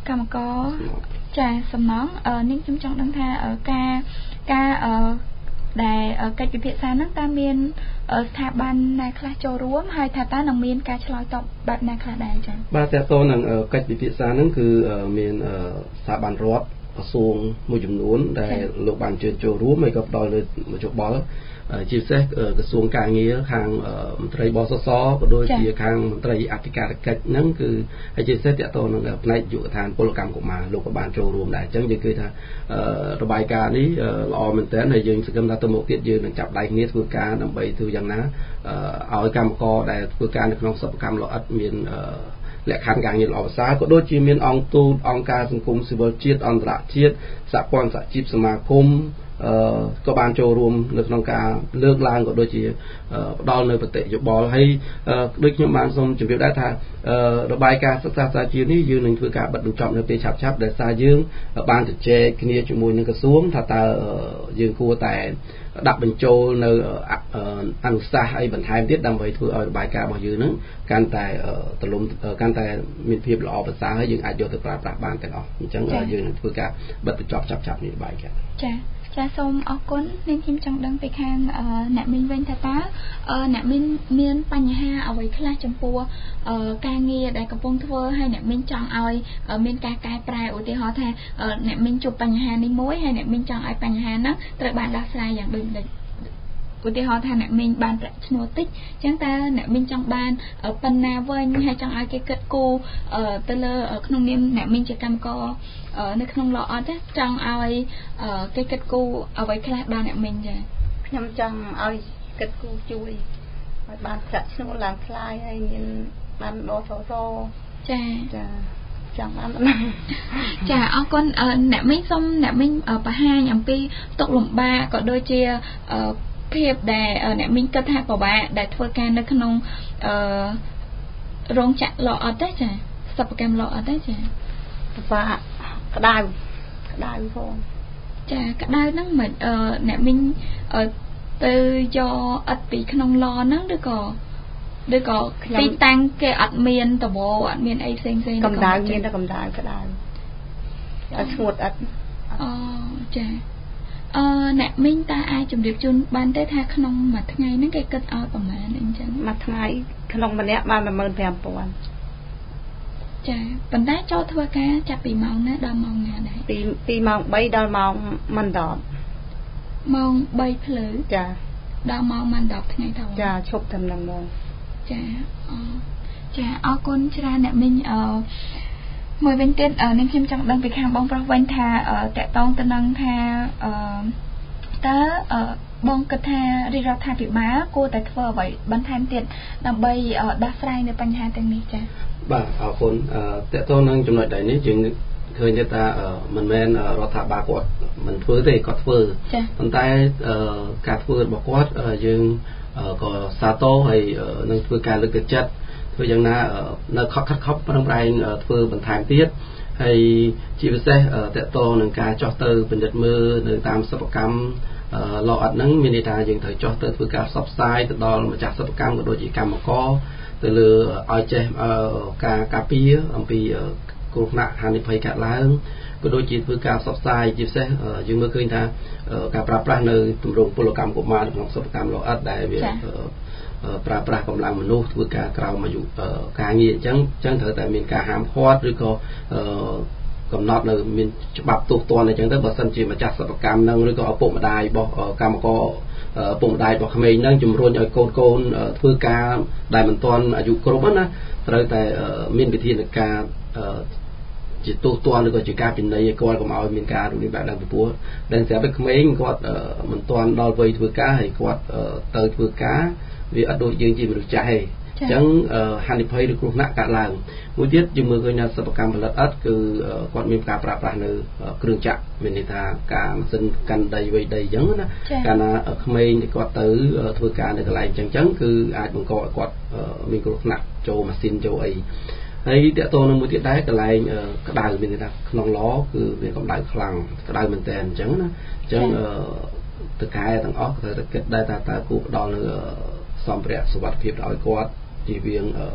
កម្មករចាសំណងនេះខ្ញុំចង់ដឹងថាការដែលកិច្ចពិភាក្សាហ្នឹងតើមានស្ថាប័នណាខ្លះចូលរួមហើយថាតើនឹងមានការឆ្លើយតបបែបណាខ្លះដែរចា៎បាទតើតើនឹងកិច្ចពិភាក្សាហ្នឹងគឺមានស្ថាប័នរដ្ឋក្រសួងមួយចំនួនដែលលោកបានជឿចូលរួមហើយក៏ផ្ដល់នូវយោបល់ជាពិសេសក្រសួងការងារខាងមន្ត្រីបសសក៏ដូចជាខាងមន្ត្រីអធិការកិច្ចហ្នឹងគឺហើយជាពិសេសតទៅនឹងផ្នែកយុវដ្ឋានពលកម្មកុមារលោកក៏បានចូលរួមដែរអញ្ចឹងយើងគឺថារបាយការណ៍នេះល្អមែនទែនហើយយើងសង្ឃឹមថាទៅមុខទៀតយើងនឹងចាប់ដៃគ្នាធ្វើការដើម្បីធ្វើយ៉ាងណាឲ្យកម្មករដែលធ្វើការនៅក្នុងសិប្បកម្មលអិតមានលក្ខខណ្ឌការងារល្អប្រសើរក៏ដូចជាមានអង្គទូតអង្គការសង្គមស៊ីវិលជាតិអន្តរជាតិសហព័ន្ធសហជីពសមាគមក៏បានចូលរួមនៅក្នុងការលើកឡើងក៏ដូចជាផ្ដល់នៅបតិយោបល់ហើយដូចខ្ញុំបានសូមជម្រាបដែរថារបាយការណ៍សិក្សាសាជានេះយើងនឹងធ្វើការបិទបញ្ចប់នៅពេលឆាប់ៗដែលសារយើងបានជជែកគ្នាជាមួយនឹងក្រសួងថាតើយើងគួរតែដាក់បញ្ចូលនៅអនុសាសន៍អីបន្ថែមទៀតដើម្បីធ្វើឲ្យរបាយការណ៍របស់យើងនឹងកាន់តែកាន់តែមានភាពល្អប្រសើរហើយយើងអាចយកទៅប្រើប្រាស់បានទាំងអស់អញ្ចឹងយើងនឹងធ្វើការបិទបញ្ចប់ចាប់ៗនេះរបាយការណ៍ចាចាសូមអរគុណនាងខ្ញុំចង់ដឹងពីខាងអ្នកមីងវិញថាតើអ្នកមីងមានបញ្ហាអ្វីខ្លះចំពោះការងារដែលកំពុងធ្វើហើយអ្នកមីងចង់ឲ្យមានការកែប្រែឧទាហរណ៍ថាអ្នកមីងជួបបញ្ហានេះមួយហើយអ្នកមីងចង់ឲ្យបញ្ហាហ្នឹងត្រូវបានដោះស្រាយយ៉ាងដូចម្តេចឧទាហរណ៍ថាអ្នកមីងបានប្រាក់ឈ្នួលតិចអញ្ចឹងតើអ្នកមីងចង់បានប៉ុណ្ណាវិញហើយចង់ឲ្យគេគិតគូរទៅលើក្នុងនាមអ្នកមីងជាកម្មករនៅក្នុងលអត់ចង់ឲ្យគេគិតគូរអ្វីខ្លះដល់អ្នកមីងចាខ្ញុំចង់ឲ្យគិតគូរជួយឲ្យបានប្រាក់ឈ្នួលឡើងថ្លៃហើយមានបានដកសសចាចង់បានណាចាអរគុណអ្នកមីងសូមអ្នកមីងបង្ហាញអំពីទុក្ខលំបាកក៏ដូចជាភាពដែលអ្នកមីងគិតថាពិបាកដែលធ្វើការនៅក្នុងរោងចក្រលអត់ទេចាសិប្បកម្មលអត់ទេចាពិបាកក្តៅផងចាក្តៅហ្នឹងមិនអ្នកមីងទៅយកអត់ពីក្នុងឡហ្នឹងឬក៏ទីតាំងគេអត់មានតវអត់មានអីផ្សេងកម្ដៅមានតែកម្ដៅក្តៅឲ្យស្ងួតអត់អូចាអ្នកមីងតើអាចជម្រាបជូនបានទេថាក្នុងមួយថ្ងៃហ្នឹងគេគិតឲ្យប្រហែលអញ្ចឹងមួយថ្ងៃក្នុងម្នាក់បាន 15000 ចាប៉ុន្តែចូលធ្វើការចាប់ពីម៉ោងណាដល់ម៉ោងណាដែរពីម៉ោង3ដល់ម៉ោងមិន10 ម៉ោង3ភ្លឺចាដល់ម៉ោងមិន10ថ្ងៃទៅចាឈប់ត្រឹមនឹងម៉ោងចាចាអរគុណច្រើនអ្នកមីងមួយវិញទៀតនាងខ្ញុំចង់ដឹងពីខាងបងប្រុសវិញថាតកតងទៅនឹងថាតើបងគិតថារាជរដ្ឋាភិបាលគួរតែធ្វើអ្វីបន្ថែមទៀតដើម្បីដោះស្រាយនៅបញ្ហាទាំងនេះចា៎បាទអរគុណតកតងនឹងចំណុចដែរនេះយើងឃើញថាមិនមែនរដ្ឋាភិបាលគាត់មិនធ្វើទេគាត់ធ្វើប៉ុន្តែការធ្វើរបស់គាត់យើងក៏សាទរហើយនឹងធ្វើការលើកទឹកចិត្តធ្វើយ៉ាងណានៅខិតប្រឹងប្រែងធ្វើបន្ថែមទៀតហើយជាពិសេសតកតងនឹងការចោះទៅពិនិត្យមើលនៅតាមសិប្បកម្មលអត់ហ្នឹងមានន័យថាយើងត្រូវចោះទៅធ្វើការផ្សព្វផ្សាយទៅដល់ម្ចាស់សិប្បកម្មក៏ដូចជាកម្មករទៅលើឲ្យចេះការការពារអំពីគ្រោះថ្នាក់ហានិភ័យកើតឡើងក៏ដូចជាធ្វើការផ្សព្វផ្សាយជាពិសេសយើងមើលឃើញថាការប្រើប្រាស់នៅទម្រង់ពលកម្មកុមារក្នុងសិប្បកម្មលអិតដែលវាប្រើប្រាស់កម្លាំងមនុស្សធ្វើការក្រោមអាយុការងារអញ្ចឹងត្រូវតែមានការហាមឃាត់ឬក៏កំណត់នៅមានច្បាប់ទោសទណ្ឌអញ្ចឹងទៅបើសិនជាម្ចាស់សិប្បកម្មនឹងឬក៏ឪពុកម្ដាយរបស់កម្មករឪពុកម្ដាយរបស់ក្មេងនឹងជំរុញឲ្យកូនធ្វើការដែលមិនទាន់អាយុគ្រប់ណាត្រូវតែមានវិធានការជាទោសទណ្ឌឬក៏ជាការពិន័យឲ្យគាត់កុំឲ្យមានការរំលោភបែបហ្នឹងពីព្រោះដែលស្រាប់តែក្មេងគាត់មិនទាន់ដល់វ័យធ្វើការហើយគាត់ទៅធ្វើការវាអត់ដូចយើងជាមនុស្សចាស់ទេអញ្ចឹងហានិភ័យឬគ្រោះថ្នាក់កើតឡើងមួយទៀតយើងមើលឃើញថាសិប្បកម្មផលិតឥដ្ឋគឺគាត់មានការប្រើប្រាស់នៅគ្រឿងចក្រមានន័យថាការម៉ាស៊ីនកាន់ដីវៃដីអញ្ចឹងណាកាលណាក្មេងគាត់ទៅធ្វើការនៅកន្លែងអញ្ចឹងគឺអាចបង្កឲ្យគាត់មានគ្រោះថ្នាក់ចូលម៉ាស៊ីនចូលអីហើយតកតនឹងមួយទៀតដែរកន្លែងក្តៅមានន័យថាក្នុងឡគឺវាកម្ដៅខ្លាំងក្តៅមែនតើអញ្ចឹងណាអញ្ចឹងតកែទាំងអស់ត្រូវតែគិតដែរថាតើគួរផ្ដល់នៅសម្ភារៈសុវត្ថិភាពឲ្យគាត់ជៀសវាង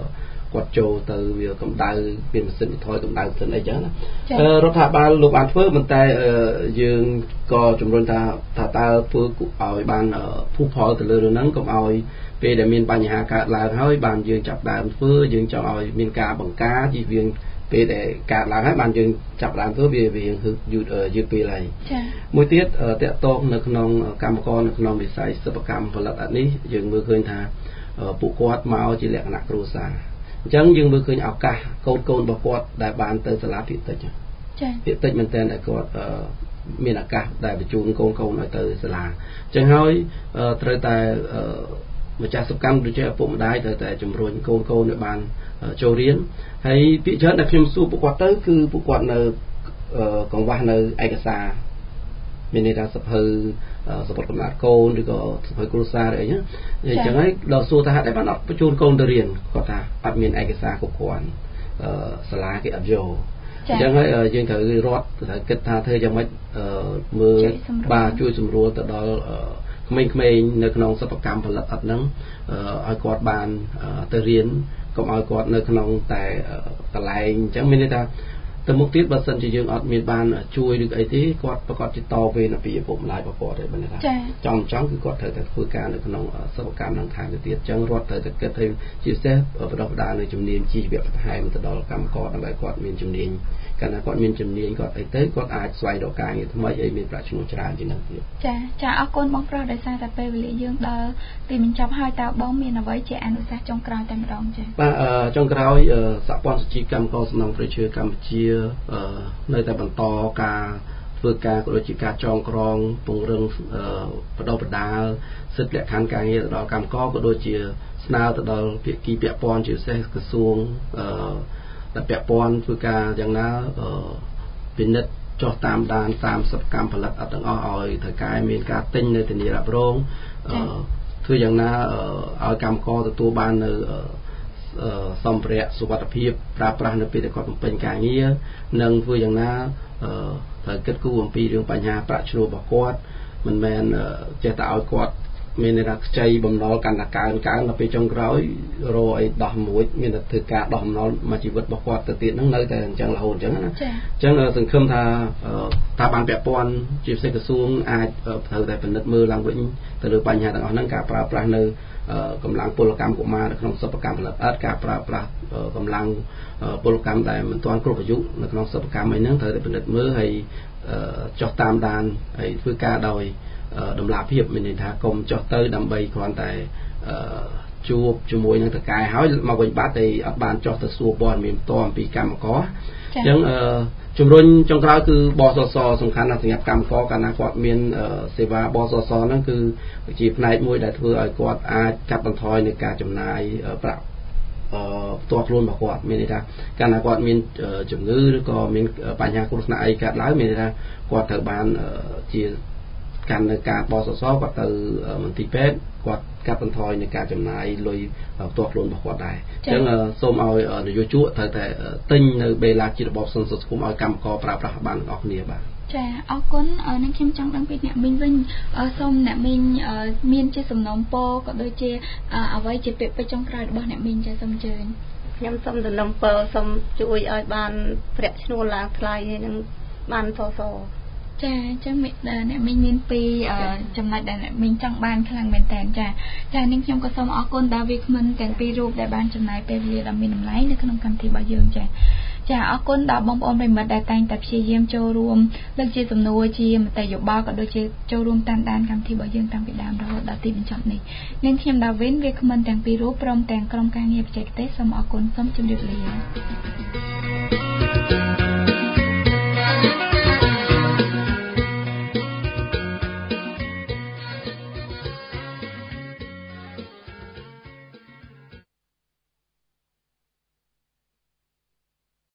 គាត់ចូលទៅវាកម្ដៅមានម៉ាស៊ីនបន្ថយកម្ដៅផ្សិនអីចឹងណារដ្ឋាភិបាលលោកបានធ្វើប៉ុន្តែយើងក៏ជំរុញថាតើធ្វើឲ្យបានភូផលទៅលើរឿងហ្នឹងកុំឲ្យពេលដែលមានបញ្ហាកើតឡើងហើយបានយើងចាប់ដើមធ្វើយើងចង់ឲ្យមានការបង្ការជៀសវាងពេលដែលកើតឡើងហើយបានយើងចាប់ដើមធ្វើវាយឺតពេលហើយមួយទៀតតកតងនៅក្នុងកម្មករនៅក្នុងវិស័យសិប្បកម្មផលិតនេះយើងមើលឃើញថាពួកគាត់មកជាលក្ខណៈគ្រួសារអញ្ចឹងយើងមើលឃើញឱកាសកូនរបស់គាត់ដែលបានទៅសាលាភាគតិចចាភាគតិចមែនតើគាត់មានឱកាសដែលបញ្ជូនកូនឲ្យទៅសាលាអញ្ចឹងហើយត្រូវតែម្ចាស់សិប្បកម្មដូចជាឪពុកម្ដាយត្រូវតែជំរុញកូនឲ្យបានចូលរៀនហើយពាក្យច្រើនដែលខ្ញុំសួរពួកគាត់ទៅគឺពួកគាត់នៅកង្វះនៅឯកសារមានន័យថាសភៅកំណត់កូនឬក៏សភៅគ្រួសារអីហ្នឹងអញ្ចឹងហើយដល់សួរថាហេតុអីបានអត់បញ្ជូនកូនទៅរៀនគាត់ថាអត់មានឯកសារគ្រប់គ្រាន់សាលាគេអត់យកអញ្ចឹងហើយយើងត្រូវរដ្ឋត្រូវគិតថាធ្វើយ៉ាងម៉េចមើលបាទជួយសម្រួលទៅដល់ក្មេងៗនៅក្នុងសិប្បកម្មផលិតអត់ហ្នឹងឲ្យគាត់បានទៅរៀនកុំឲ្យគាត់នៅក្នុងតែកន្លែងអញ្ចឹងមានន័យថាទៅមុខទៀតបើសិនជាយើងអត់មានបានជួយឬអីទេគាត់ប្រកាសជាតវេនពីឪពុកម្ដាយរបស់គាត់ទេបើថាចង់គឺគាត់ត្រូវតែធ្វើការនៅក្នុងសិប្បកម្មនឹងខាងទៅទៀតអញ្ចឹងរដ្ឋត្រូវតែគិតឲ្យជាពិសេសបដិបដានៅជំនាញជីវៈបន្ថែមទៅដល់កម្មករដើម្បីគាត់មានជំនាញកាលណាគាត់មានជំនាញគាត់អីទៅគាត់អាចស្វែងរកការងារថ្មីឲ្យមានប្រាក់ឈ្នួលច្រើនជាងនេះទៀតចាអរគុណបងប្រុសដោយសារតែពេលវេលាយើងដល់ទីបញ្ចប់ហើយតើបងមានអ្វីជាអនុសាសន៍ចុងក្រោយតែម្ដងចាបាទចុងក្រោយសហព័ន្ធសុជីវកម្មករសំណង់ប្រជាជនកម្ពុជានៅតែបន្តការធ្វើការក៏ដូចជាការចងក្រងពង្រឹងបដិបដាលសិទ្ធិលក្ខខណ្ឌការងារទៅដល់កម្មករក៏ដូចជាស្នើទៅដល់ភាគីពាក់ព័ន្ធជាពិសេសក្រសួងដែលពាក់ព័ន្ធធ្វើការយ៉ាងណាពិនិត្យចុះតាមដានតាមសិប្បកម្មផលិតអត់ទាំងអស់ឲ្យថៅកែមានការទិញនៅធានារ៉ាប់រងធ្វើយ៉ាងណាឲ្យកម្មករទទួលបាននៅសម្ភារៈសុវត្ថិភាពប្រើប្រាស់នៅពេលដែលគាត់បំពេញការងារនិងធ្វើយ៉ាងណាត្រូវគិតគូរអំពីរឿងបញ្ហាប្រាក់ឈ្នួលរបស់គាត់មិនមែនចេះតែឲ្យគាត់មានន័យថាខ្ចីបំណុលកាន់តែកើនដល់ពេលចុងក្រោយរកអីដោះមួយមានតែធ្វើការដោះបំណុលមួយជីវិតរបស់គាត់ទៅទៀតហ្នឹងនៅតែអញ្ចឹងរហូតអញ្ចឹងណាអញ្ចឹងសង្ឃឹមថាតើបានពាក់ព័ន្ធជាពិសេសក្រសួងអាចត្រូវតែពិនិត្យមើលឡើងវិញទៅលើបញ្ហាទាំងអស់ហ្នឹងការប្រើប្រាស់នៅកម្លាំងពលកម្មកុមារនៅក្នុងសិប្បកម្មផលិតឥដ្ឋការប្រើប្រាស់កម្លាំងពលកម្មដែលមិនទាន់គ្រប់អាយុនៅក្នុងសិប្បកម្មអីហ្នឹងត្រូវតែពិនិត្យមើលហើយចុះតាមដានហើយធ្វើការដោយតម្លាភាពមានន័យថាកុំចុះទៅដើម្បីគ្រាន់តែជួបជាមួយនឹងតកែហើយមកវិញបាត់តែអត់បានចុះទៅសួរព័ត៌មានផ្ទាល់អំពីកម្មករអញ្ចឹងជំរុញចុងក្រោយគឺបសសសំខាន់ណាស់សម្រាប់កម្មករកាលណាគាត់មានសេវាបសសហ្នឹងគឺជាផ្នែកមួយដែលធ្វើឲ្យគាត់អាចកាត់បន្ថយនៃការចំណាយប្រាក់ផ្ទាល់ខ្លួនរបស់គាត់មានន័យថាកាលណាគាត់មានជំងឺឬក៏មានបញ្ហាគ្រោះថ្នាក់អីកើតឡើងមានន័យថាគាត់ត្រូវបានជាកាន់នៅការបសសគាត់ទៅមន្ទីរពេទ្យគាត់កាត់បន្ថយនៃការចំណាយលុយផ្ទាល់ខ្លួនរបស់គាត់ដែរអញ្ចឹងសូមឲ្យនយោជកត្រូវតែទិញនៅបេឡាជារបបសន្តិសុខសង្គមឲ្យកម្មករប្រើប្រាស់បានទាំងអស់គ្នាបាទចាអរគុណនឹងខ្ញុំចង់ដឹងពីអ្នកមីងវិញសូមអ្នកមីងមានជាសំណូមពរក៏ដូចជាអ្វីជាពាក្យពេចន៍ចុងក្រោយរបស់អ្នកមីងចាសូមអញ្ជើញខ្ញុំសូមសំណូមពរសូមជួយឲ្យបានប្រាក់ឈ្នួលឡើងថ្លៃនឹងបានសសចាអញ្ចឹងអ្នកមីងមានពីចំណុចដែលអ្នកមីងចង់បានខ្លាំងមែនតើចានាងខ្ញុំក៏សូមអរគុណដល់វាគ្មិនទាំងពីររូបដែលបានចំណាយពេលវេលាដ៏មានតម្លៃនៅក្នុងកម្មវិធីរបស់យើងចាអរគុណដល់បងប្អូនប្រិមិត្តដែលតែងតែព្យាយាមចូលរួមលើកជាសំណួរជាមតិយោបល់ក៏ដូចជាចូលរួមតាមដានកម្មវិធីរបស់យើងតាំងពីដើមរហូតដល់ទីបញ្ចប់នេះនាងខ្ញុំដាវីនវាគ្មិនទាំងពីររូបព្រមទាំងក្រុមការងារបច្ចេកទេសសូមអរគុណសូមជម្រាបលា